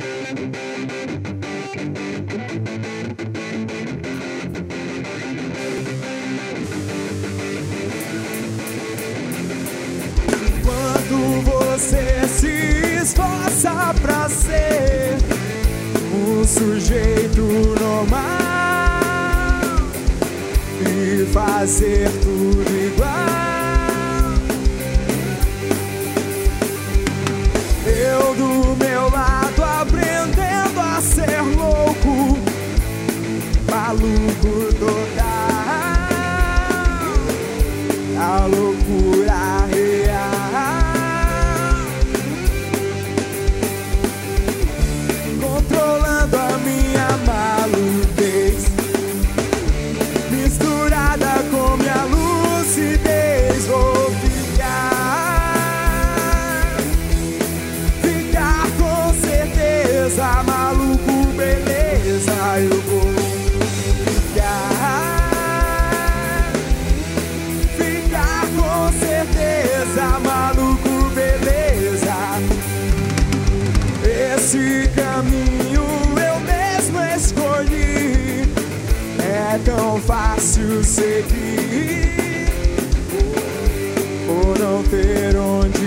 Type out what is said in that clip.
Quando você se esforça pra ser um sujeito normal e fazer tudo igual, eu do meu lado aprendendo a ser louco, maluco total, a loucura real, controlando a minha maludez, misturada com minha lucidez. Vou ficar com certeza, maluco, beleza. Eu vou ficar com certeza, maluco, beleza. Esse caminho eu mesmo escolhi, é tão fácil seguir, por não ter onde